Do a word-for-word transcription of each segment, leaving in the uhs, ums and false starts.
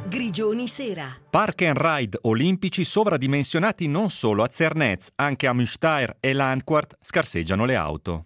Grigioni Sera. Park and ride olimpici sovradimensionati non solo a Zernez, anche a Münster e Landquart scarseggiano le auto.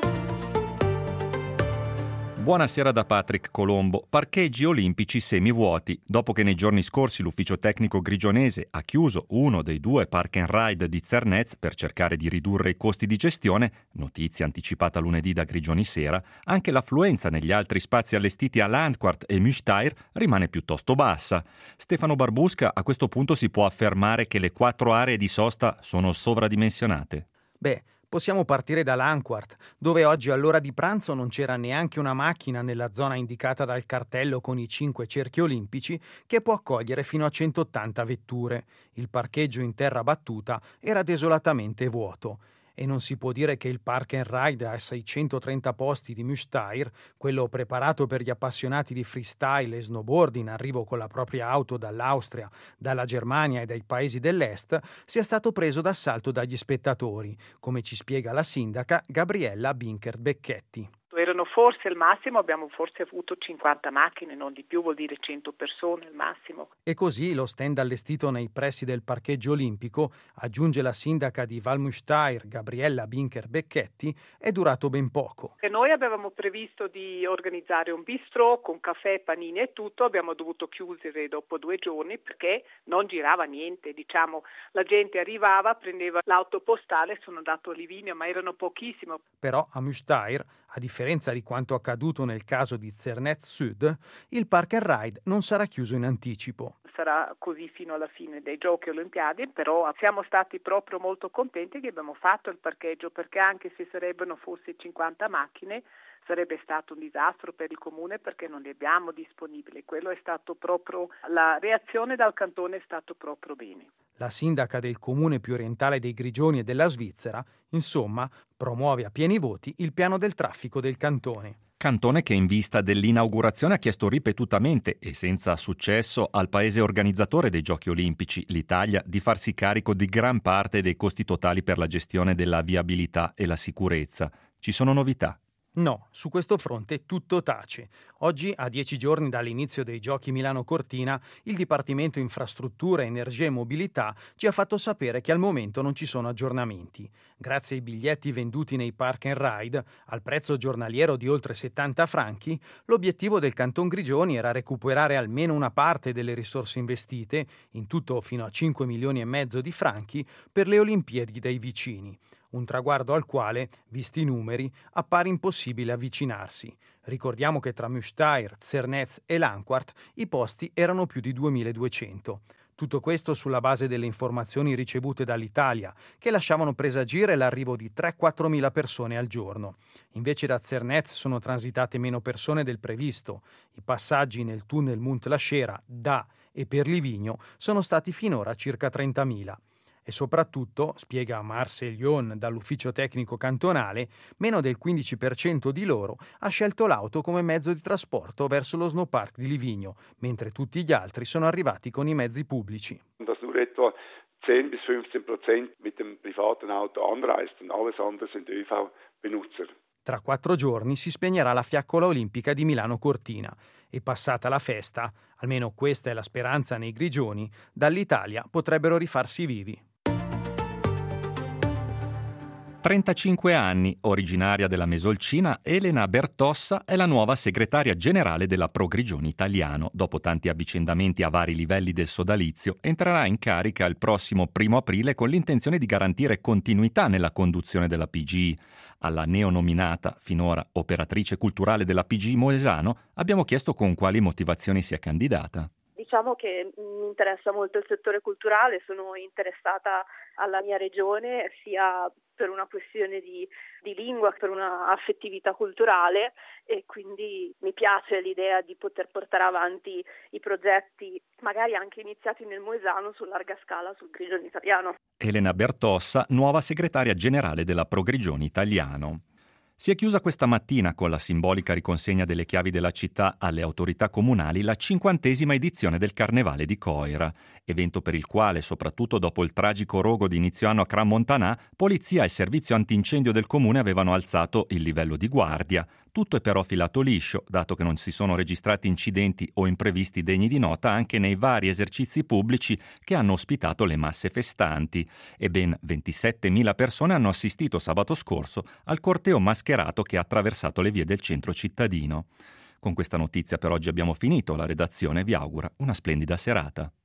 Buonasera da Patrick Colombo. Parcheggi olimpici semivuoti. Dopo che nei giorni scorsi l'ufficio tecnico grigionese ha chiuso uno dei due park and ride di Zernez per cercare di ridurre i costi di gestione, notizia anticipata lunedì da Grigioni Sera, anche l'affluenza negli altri spazi allestiti a Landquart e Münster rimane piuttosto bassa. Stefano Barbusca, a questo punto si può affermare che le quattro aree di sosta sono sovradimensionate? Beh, possiamo partire da Landquart, dove oggi all'ora di pranzo non c'era neanche una macchina nella zona indicata dal cartello con i cinque cerchi olimpici che può accogliere fino a centottanta vetture. Il parcheggio in terra battuta era desolatamente vuoto. E non si può dire che il park and ride a seicentotrenta posti di Münster, quello preparato per gli appassionati di freestyle e snowboard in arrivo con la propria auto dall'Austria, dalla Germania e dai paesi dell'Est, sia stato preso d'assalto dagli spettatori, come ci spiega la sindaca Gabriella Binkert-Becchetti. Erano forse al massimo, abbiamo forse avuto cinquanta macchine, non di più, vuol dire cento persone al massimo. E così lo stand allestito nei pressi del parcheggio olimpico, aggiunge la sindaca di Valmünster, Gabriella Binkert-Becchetti, è durato ben poco. E noi avevamo previsto di organizzare un bistrò con caffè, panini e tutto, abbiamo dovuto chiudere dopo due giorni perché non girava niente, diciamo, la gente arrivava, prendeva l'auto postale, sono andato a Livigno, ma erano pochissimo. Però a Münster, a differenza di quanto accaduto nel caso di Zernez Sud, il park and ride non sarà chiuso in anticipo. Sarà così fino alla fine dei giochi olimpiadi, però siamo stati proprio molto contenti che abbiamo fatto il parcheggio, perché anche se sarebbero forse cinquanta macchine sarebbe stato un disastro per il comune perché non le abbiamo disponibili. Quello è stato proprio, la reazione dal cantone è stato proprio bene. La sindaca del comune più orientale dei Grigioni e della Svizzera, insomma, promuove a pieni voti il piano del traffico del cantone. Cantone che in vista dell'inaugurazione ha chiesto ripetutamente e senza successo al paese organizzatore dei Giochi Olimpici, l'Italia, di farsi carico di gran parte dei costi totali per la gestione della viabilità e la sicurezza. Ci sono novità? No, su questo fronte tutto tace. Oggi, a dieci giorni dall'inizio dei Giochi Milano-Cortina, il Dipartimento Infrastruttura, Energia e Mobilità ci ha fatto sapere che al momento non ci sono aggiornamenti. Grazie ai biglietti venduti nei park and ride, al prezzo giornaliero di oltre settanta franchi, l'obiettivo del Canton Grigioni era recuperare almeno una parte delle risorse investite, in tutto fino a cinque milioni e mezzo di franchi, per le Olimpiadi dei vicini. Un traguardo al quale, visti i numeri, appare impossibile avvicinarsi. Ricordiamo che tra Münster, Zernez e Landquart i posti erano più di duemiladuecento. Tutto questo sulla base delle informazioni ricevute dall'Italia, che lasciavano presagire l'arrivo di tre quattro mila persone al giorno. Invece da Zernez sono transitate meno persone del previsto. I passaggi nel tunnel Mount Lachera da e per Livigno sono stati finora circa trentamila. E soprattutto, spiega Marcel Lyon dall'ufficio tecnico cantonale, meno del quindici per cento di loro ha scelto l'auto come mezzo di trasporto verso lo snowpark di Livigno, mentre tutti gli altri sono arrivati con i mezzi pubblici. Dass nur etwa zehn bis fünfzehn Prozent mit dem privaten Auto anreist und alles andere sind Ö V-Benutzer. Tra quattro giorni si spegnerà la fiaccola olimpica di Milano Cortina e passata la festa, almeno questa è la speranza nei Grigioni, dall'Italia potrebbero rifarsi vivi. trentacinque anni, originaria della Mesolcina, Elena Bertossa è la nuova segretaria generale della Pro Grigioni Italiano. Dopo tanti avvicendamenti a vari livelli del sodalizio, entrerà in carica il prossimo primo aprile con l'intenzione di garantire continuità nella conduzione della P G I. Alla neonominata, finora operatrice culturale della P G I Moesano, abbiamo chiesto con quali motivazioni sia candidata. Diciamo che mi interessa molto il settore culturale, sono interessata alla mia regione sia per una questione di, di lingua, per una affettività culturale e quindi mi piace l'idea di poter portare avanti i progetti magari anche iniziati nel Moesano su larga scala sul Grigioni Italiano. Elena Bertossa, nuova segretaria generale della Pro Grigioni Italiano. Si è chiusa questa mattina con la simbolica riconsegna delle chiavi della città alle autorità comunali la cinquantesima edizione del Carnevale di Coira, evento per il quale, soprattutto dopo il tragico rogo di inizio anno a Crans-Montana, polizia e servizio antincendio del comune avevano alzato il livello di guardia. Tutto è però filato liscio, dato che non si sono registrati incidenti o imprevisti degni di nota anche nei vari esercizi pubblici che hanno ospitato le masse festanti, e ben ventisettemila persone hanno assistito sabato scorso al corteo mascherato che ha attraversato le vie del centro cittadino. Con questa notizia per oggi abbiamo finito, la redazione vi augura una splendida serata.